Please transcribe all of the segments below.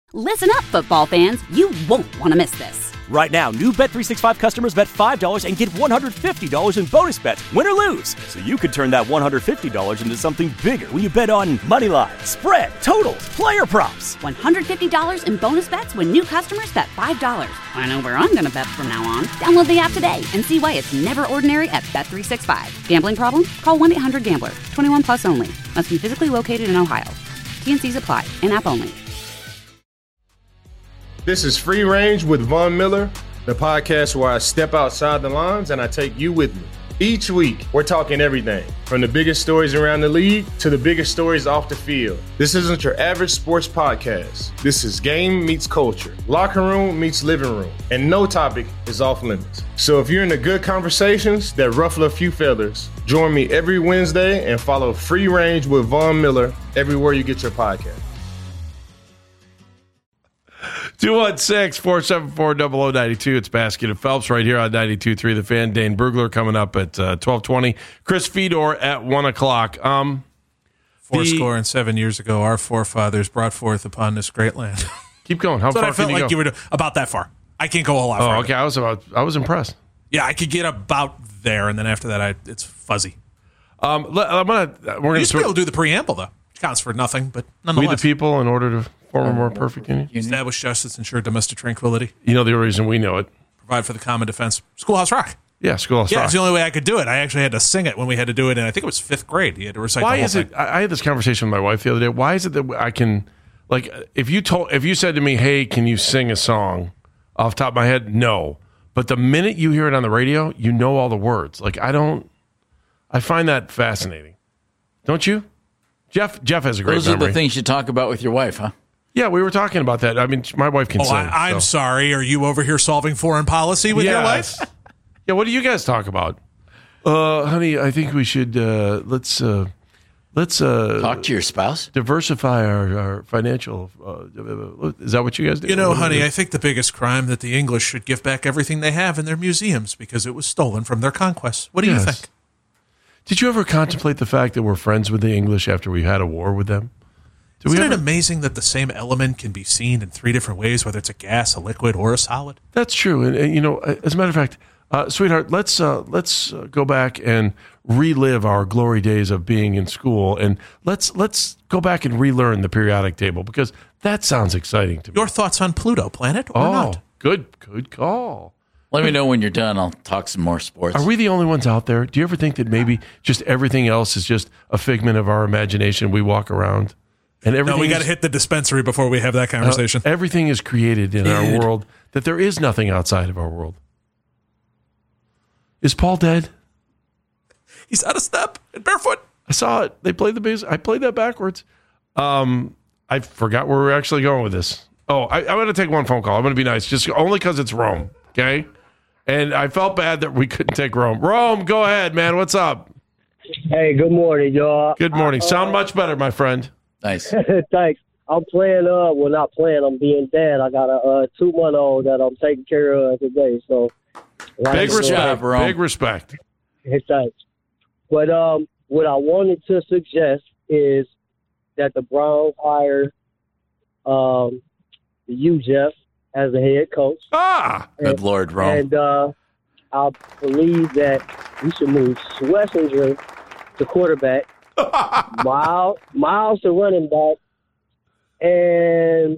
Listen up, football fans. You won't want to miss this. Right now, new Bet365 customers bet $5 and get $150 in bonus bets, win or lose. So you could turn that $150 into something bigger when you bet on money line, spread, totals, player props. $150 in bonus bets when new customers bet $5. I know where I'm going to bet from now on. Download the app today and see why it's never ordinary at Bet365. Gambling problem? Call 1-800-GAMBLER. 21 plus only. Must be physically located in Ohio. T&Cs apply. In-app only. This is Free Range with Von Miller, the podcast where I step outside the lines and I take you with me. Each week, we're talking everything from the biggest stories around the league to the biggest stories off the field. This isn't your average sports podcast. This is game meets culture, locker room meets living room, and no topic is off limits. So if you're into good conversations that ruffle a few feathers, join me every Wednesday and follow Free Range with Von Miller everywhere you get your podcast. 216-474-0092. It's Basket and Phelps right here on 92.3 The Fan. Dane Brugler coming up at 12:20. Chris Fedor at 1 o'clock. 7 years ago, our forefathers brought forth upon this great land. Keep going. How far I felt can you like go? You were about that far. I can't go a whole lot farther. Okay. I was impressed. Yeah, I could get about there, and then after that, it's fuzzy. We're going to be able to do the preamble, though. Which counts for nothing, but nonetheless. We the people in order to form a more perfect union. Establish justice, ensure domestic tranquility. You know the reason we know it. Provide for the common defense. Schoolhouse Rock. Yeah, Schoolhouse Rock. Yeah, it's the only way I could do it. I actually had to sing it when we had to do it, and I think it was 5th grade. You had to recite the whole thing. I had this conversation with my wife the other day. Why is it that I can, like, if you said to me, hey, can you sing a song off the top of my head? No. But the minute you hear it on the radio, you know all the words. Like, I find that fascinating. Don't you? Jeff has a great memory. Those are the things you talk about with your wife, huh? Yeah, we were talking about that. I mean, my wife can sing. I'm sorry. Are you over here solving foreign policy with your wife? Yeah, what do you guys talk about? Honey, I think we should, let's talk to your spouse? Diversify our financial, is that what you guys do? You know, honey, I think the biggest crime that the English should give back everything they have in their museums because it was stolen from their conquests. What do you think? Did you ever contemplate the fact that we're friends with the English after we had a war with them? Isn't it amazing that the same element can be seen in 3 different ways, whether it's a gas, a liquid, or a solid? That's true. And you know, as a matter of fact, sweetheart, let's go back and relive our glory days of being in school, and let's go back and relearn the periodic table because that sounds exciting to me. Your thoughts on Pluto, planet, or not? Good call. Let me know when you're done. I'll talk some more sports. Are we the only ones out there? Do you ever think that maybe just everything else is just a figment of our imagination? We walk around and everything. No, we got to hit the dispensary before we have that conversation. Everything is created in our world, that there is nothing outside of our world. Is Paul dead? He's out of step and barefoot. I saw it. They played the bass. I played that backwards. I forgot where we're actually going with this. I'm going to take one phone call. I'm going to be nice, just only because it's Rome, okay? And I felt bad that we couldn't take Rome. Rome, go ahead, man. What's up? Hey, good morning, y'all. Good morning. Sound much better, my friend. Nice. Thanks. I'm playing, not playing. I'm being dad. I got a 2-month-old that I'm taking care of today. So, big respect, bro. Big respect. Thanks. But what I wanted to suggest is that the Browns hire you, Jeff, as the head coach. Good Lord, Rome. And I believe that we should move Schlesinger to quarterback, Miles to running back, and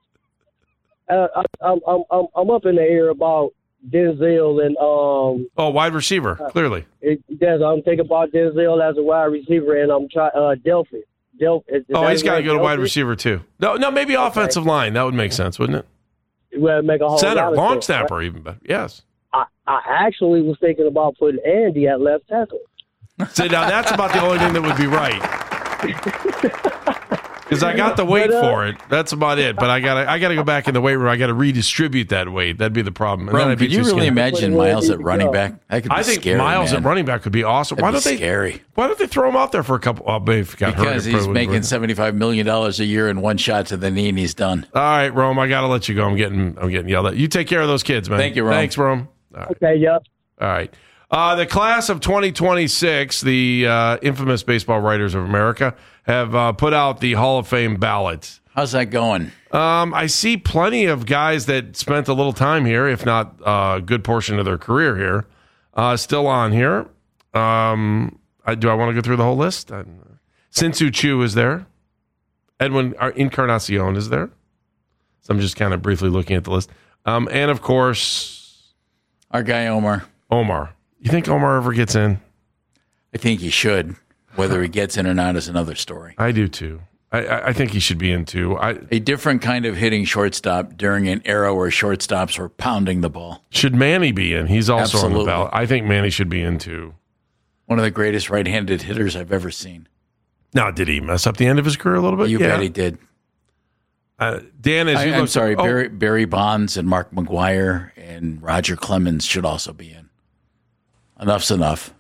I'm up in the air about Denzel and wide receiver, clearly. I'm thinking about Denzel as a wide receiver, and I'm trying Delphi. He's got to go to wide receiver too. No, maybe offensive line. That would make sense, wouldn't it? Well, make a whole center, long sense, snapper, right? even better. Yes. I actually was thinking about putting Andy at left tackle. See, now that's about the only thing that would be right. Because I got the weight for it. That's about it. But I gotta go back in the weight room. I got to redistribute that weight. That'd be the problem. Rome, could you really imagine Miles at running back? That could be I think scary, Miles man. at running back could be awesome. That'd be scary. Why don't they throw him out there for a couple? Oh, maybe if he got hurt. Because he's making $75 million a year in one shot to the knee, and he's done. All right, Rome. I gotta let you go. I'm getting yelled at. You take care of those kids, man. Thank you, Rome. Thanks, Rome. All right. Okay. Yep. All right. The class of 2026, the infamous Baseball Writers of America, have put out the Hall of Fame ballot. How's that going? I see plenty of guys that spent a little time here, if not a good portion of their career here, still on here. Do I want to go through the whole list? Sin-Soo Choo is there. Edwin Encarnacion is there. So I'm just kind of briefly looking at the list. And, of course, our guy Omar. You think Omar ever gets in? I think he should. Whether he gets in or not is another story. I do, too. I think he should be in, too. A different kind of hitting shortstop during an era where shortstops were pounding the ball. Should Manny be in? He's also Absolutely. on the ballot. I think Manny should be in, too. One of the greatest right-handed hitters I've ever seen. Now, did he mess up the end of his career a little bit? You bet he did. Dan, I'm sorry, Barry Bonds and Mark McGwire and Roger Clemens should also be in. Enough's enough.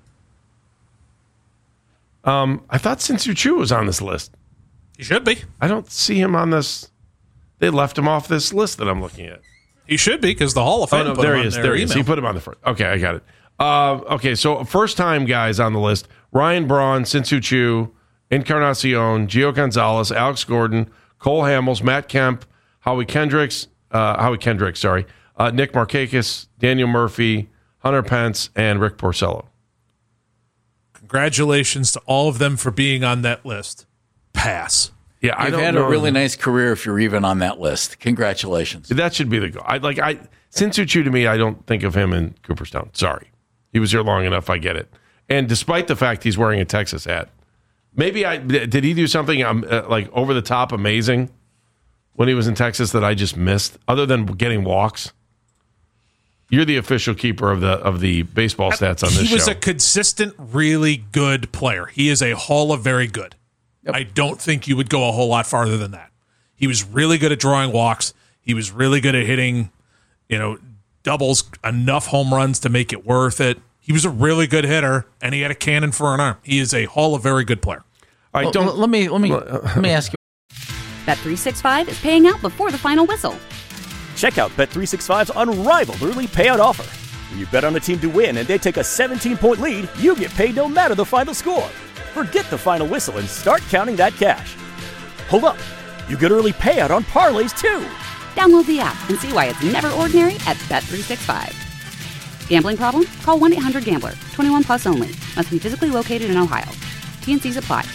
I thought Sin-Soo Choo was on this list. He should be. I don't see him on this. They left him off this list that I'm looking at. He should be because the Hall of Fame put there him he on is. their There he is. email. He put him on the front. Okay, I got it. Okay, so first-time guys on the list: Ryan Braun, Sin-Soo Choo, Encarnacion, Gio Gonzalez, Alex Gordon, Cole Hamels, Matt Kemp, Howie Kendricks, Nick Markakis, Daniel Murphy, Hunter Pence, and Rick Porcello. Congratulations to all of them for being on that list. Pass. Yeah, I You've don't had know. a really nice career if you're even on that list. Congratulations. That should be the goal. Sin-Soo Choo, to me, I don't think of him in Cooperstown. Sorry. He was here long enough. I get it. And despite the fact he's wearing a Texas hat, did he do something like over the top amazing when he was in Texas that I just missed, other than getting walks? You're the official keeper of the baseball stats on this show. He was a consistent, really good player. He is a Hall of Very Good. Yep. I don't think you would go a whole lot farther than that. He was really good at drawing walks. He was really good at hitting, doubles, enough home runs to make it worth it. He was a really good hitter, and he had a cannon for an arm. He is a Hall of Very Good player. Let me ask you. Bet365 is paying out before the final whistle. Check out Bet365's unrivaled early payout offer. When you bet on a team to win and they take a 17-point lead, you get paid no matter the final score. Forget the final whistle and start counting that cash. Hold up. You get early payout on parlays, too. Download the app and see why it's never ordinary at Bet365. Gambling problem? Call 1-800-GAMBLER. 21 plus only. Must be physically located in Ohio. T&Cs apply.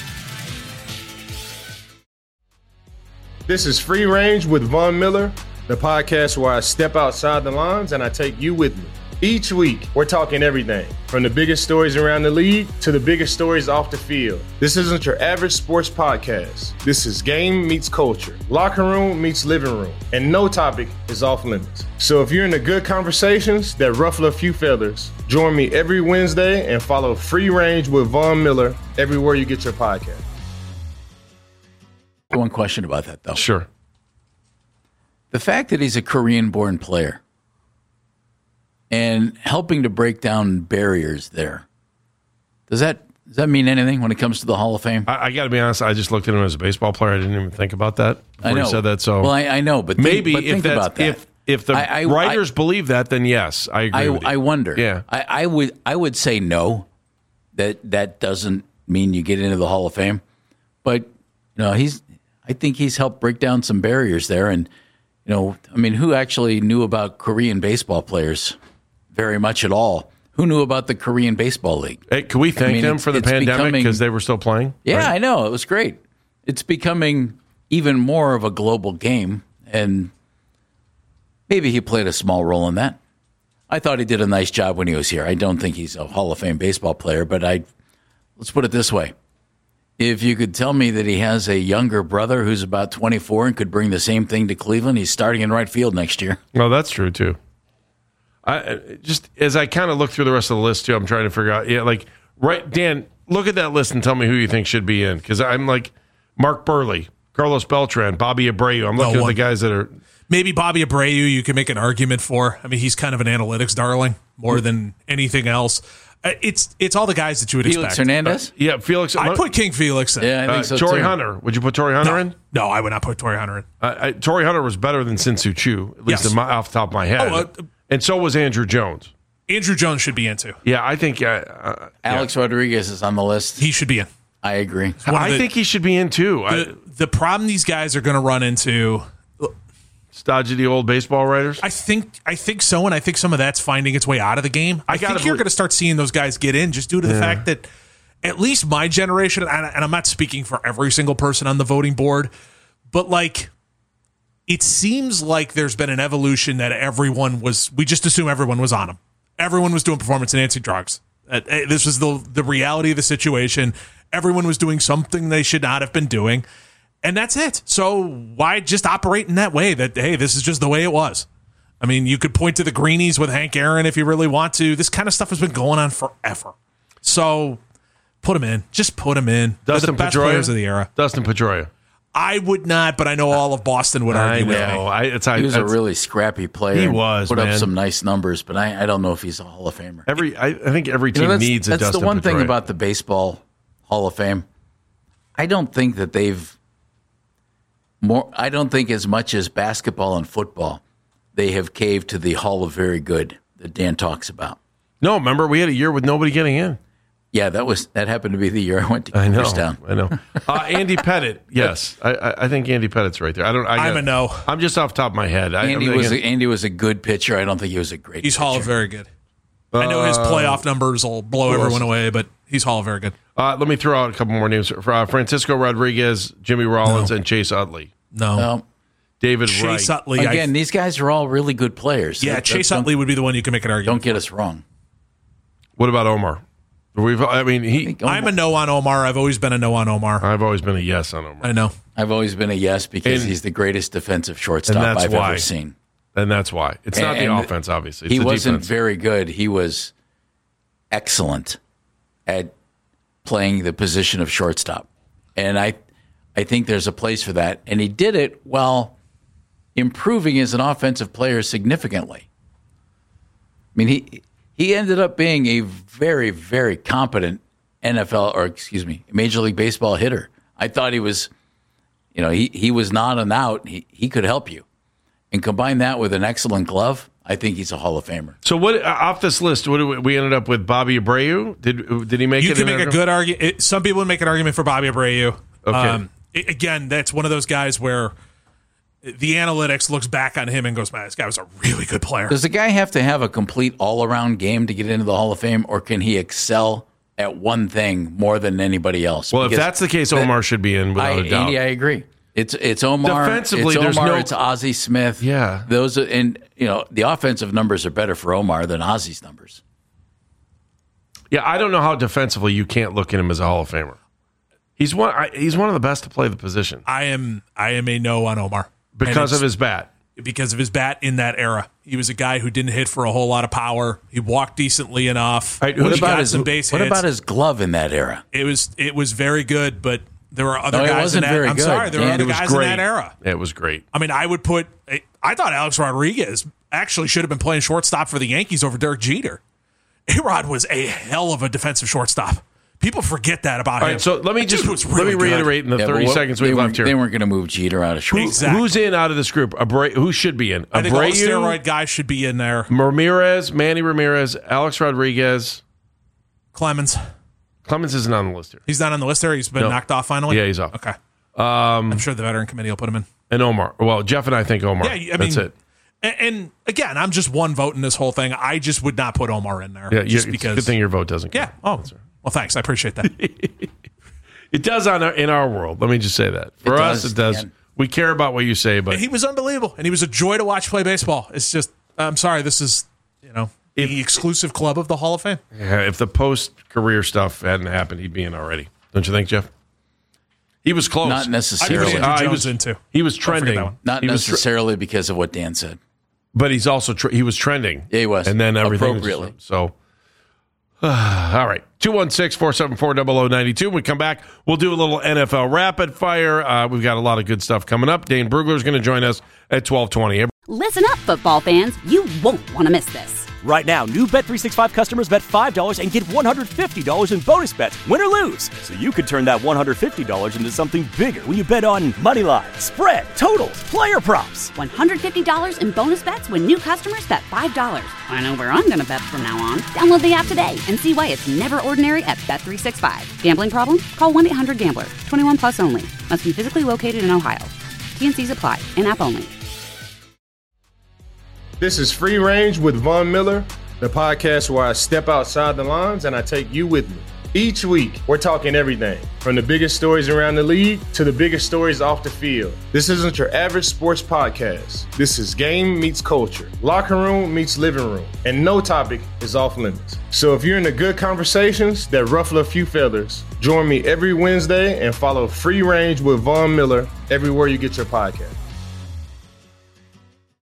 This is Free Range with Von Miller, the podcast where I step outside the lines and I take you with me. Each week, we're talking everything from the biggest stories around the league to the biggest stories off the field. This isn't your average sports podcast. This is game meets culture, locker room meets living room, and no topic is off limits. So if you're into good conversations that ruffle a few feathers, join me every Wednesday and follow Free Range with Von Miller everywhere you get your podcast. One question about that, though. Sure. The fact that he's a Korean-born player and helping to break down barriers there, does that mean anything when it comes to the Hall of Fame? I got to be honest. I just looked at him as a baseball player. I didn't even think about that before I know. You said that. So well, I know, but maybe think about that. If the writers believe that, then yes, I agree. With you. I wonder. Yeah, I would say no. That doesn't mean you get into the Hall of Fame, but I think he's helped break down some barriers there, and who actually knew about Korean baseball players very much at all? Who knew about the Korean Baseball League? Hey, can we thank them for the pandemic because they were still playing? Yeah, right? I know. It was great. It's becoming even more of a global game, and maybe he played a small role in that. I thought he did a nice job when he was here. I don't think he's a Hall of Fame baseball player, but let's put it this way. If you could tell me that he has a younger brother who's about 24 and could bring the same thing to Cleveland, he's starting in right field next year. Well, that's true, too. Just as I kind of look through the rest of the list, too, I'm trying to figure out, Dan, look at that list and tell me who you think should be in. Because I'm like Mark Burley, Carlos Beltran, Bobby Abreu. I'm looking at the guys that are... Maybe Bobby Abreu you can make an argument for. I mean, he's kind of an analytics darling more than anything else. It's all the guys that you would Felix expect. Hernandez? Yeah, Felix. I put King Felix in. Yeah, I think so, Torrey too. Hunter. Would you put Torrey Hunter in? No, I would not put Torrey Hunter in. Torrey Hunter was better than Sin-Soo Choo, at least off the top of my head. And so was Andrew Jones. Andrew Jones should be in too. Yeah, I think... Alex Rodriguez is on the list. He should be in. I agree. I think he should be in too. The problem these guys are going to run into. Stodgy the old baseball writers? I think so, and I think some of that's finding its way out of the game. I think you're going to start seeing those guys get in just due to the fact that at least my generation, and I'm not speaking for every single person on the voting board, but like it seems like there's been an evolution that we just assume everyone was on them. Everyone was doing performance-enhancing drugs. This was the reality of the situation. Everyone was doing something they should not have been doing. And that's it. So why just operate in that way that, hey, this is just the way it was? I mean, you could point to the Greenies with Hank Aaron if you really want to. This kind of stuff has been going on forever. So put him in. Just put him in. Dustin They're the best Pedroia? players of the era. Dustin Pedroia. I would not, but I know all of Boston would argue with me. He was a really scrappy player. He was, put up man. some nice numbers, but I don't know if he's a Hall of Famer. I think every team needs a Dustin Pedroia. That's the one thing about the Baseball Hall of Fame. I don't think that I don't think as much as basketball and football, they have caved to the Hall of Very Good that Dan talks about. No, remember we had a year with nobody getting in. Yeah, that happened to be the year I went to Cooperstown. I know. Andy Pettit, yes, I think Andy Pettit's right there. I'm a no. I'm just off the top of my head. Andy was a good pitcher. I don't think he was a great. He's pitcher. Hall of Very Good. I know his playoff numbers will blow everyone away, but he's Hall of Very Good. Let me throw out a couple more names. Francisco Rodriguez, Jimmy Rollins, and Chase Utley. No. David Chase Wright. Utley. Again, these guys are all really good players. Yeah, Chase Utley would be the one you can make an argument. Don't get us wrong. What about Omar? I'm a no on Omar. I've always been a no on Omar. I've always been a yes on Omar. I know. I've always been a yes because he's the greatest defensive shortstop I've ever seen. And that's why. It's not the offense, obviously. It's he the wasn't defense. very good. He was excellent at playing the position of shortstop. And I think there's a place for that. And he did it while improving as an offensive player significantly. I mean, he ended up being a very, very competent Major League Baseball hitter. I thought he was, he was not an out. He could help you. And combine that with an excellent glove, I think he's a Hall of Famer. So what off this list? What we ended up with? Bobby Abreu? Did he make it? You can make a good argument. Some people would make an argument for Bobby Abreu. Okay. Again, that's one of those guys where the analytics looks back on him and goes, "Man, this guy was a really good player." Does the guy have to have a complete all-around game to get into the Hall of Fame, or can he excel at one thing more than anybody else? Well, if that's the case, Omar should be in without a doubt. Andy, I agree. It's Omar. Defensively, it's Ozzie Smith. Yeah, the offensive numbers are better for Omar than Ozzie's numbers. Yeah, I don't know how defensively you can't look at him as a Hall of Famer. He's one of the best to play the position. I am a no on Omar because of his bat. Because of his bat in that era, he was a guy who didn't hit for a whole lot of power. He walked decently enough. What about his glove in that era? It was very good, but there were other guys in that. I'm sorry, there were other guys in that era. It was great. I mean, I thought Alex Rodriguez actually should have been playing shortstop for the Yankees over Derek Jeter. A-Rod was a hell of a defensive shortstop. People forget that about him. All right, so let me reiterate in the 30 seconds we have left here. They weren't going to move Jeter out of shortstop. Exactly. Who's in out of this group? Who should be in? I think all steroid guys should be in there. Manny Ramirez, Alex Rodriguez. Clemens isn't on the list here. He's not on the list there? He's been knocked off finally? Yeah, he's off. Okay. I'm sure the veteran committee will put him in. And Omar. Well, Jeff and I think Omar. Yeah, that's it. And again, I'm just one vote in this whole thing. I just would not put Omar in there. Yeah, just it's because. a good thing your vote doesn't count. Yeah. Oh, well, thanks. I appreciate that. It does in our world. Let me just say that. For us, it does. Dan. We care about what you say, but he was unbelievable, and he was a joy to watch play baseball. It's just, I'm sorry, this is, the exclusive club of the Hall of Fame. Yeah, if the post-career stuff hadn't happened, he'd be in already. Don't you think, Jeff? He was close. Not necessarily. He was trending. Not necessarily because of what Dan said. But he's also he was trending. Yeah, he was. And then everything appropriately. So, all right. 216-474-0092. When we come back, we'll do a little NFL rapid fire. We've got a lot of good stuff coming up. Dane Brugler is going to join us at 12:20. Listen up, football fans. You won't want to miss this. Right now, new Bet365 customers bet $5 and get $150 in bonus bets, win or lose. So you could turn that $150 into something bigger when you bet on money line, spread, totals, player props. $150 in bonus bets when new customers bet $5. I know where I'm going to bet from now on. Download the app today and see why it's never ordinary at Bet365. Gambling problem? Call 1-800-GAMBLER. 21 plus only. Must be physically located in Ohio. T&Cs apply. In-app only. This is Free Range with Von Miller, the podcast where I step outside the lines and I take you with me. Each week, we're talking everything from the biggest stories around the league to the biggest stories off the field. This isn't your average sports podcast. This is game meets culture, locker room meets living room, and no topic is off limits. So if you're into good conversations that ruffle a few feathers, join me every Wednesday and follow Free Range with Von Miller everywhere you get your podcast.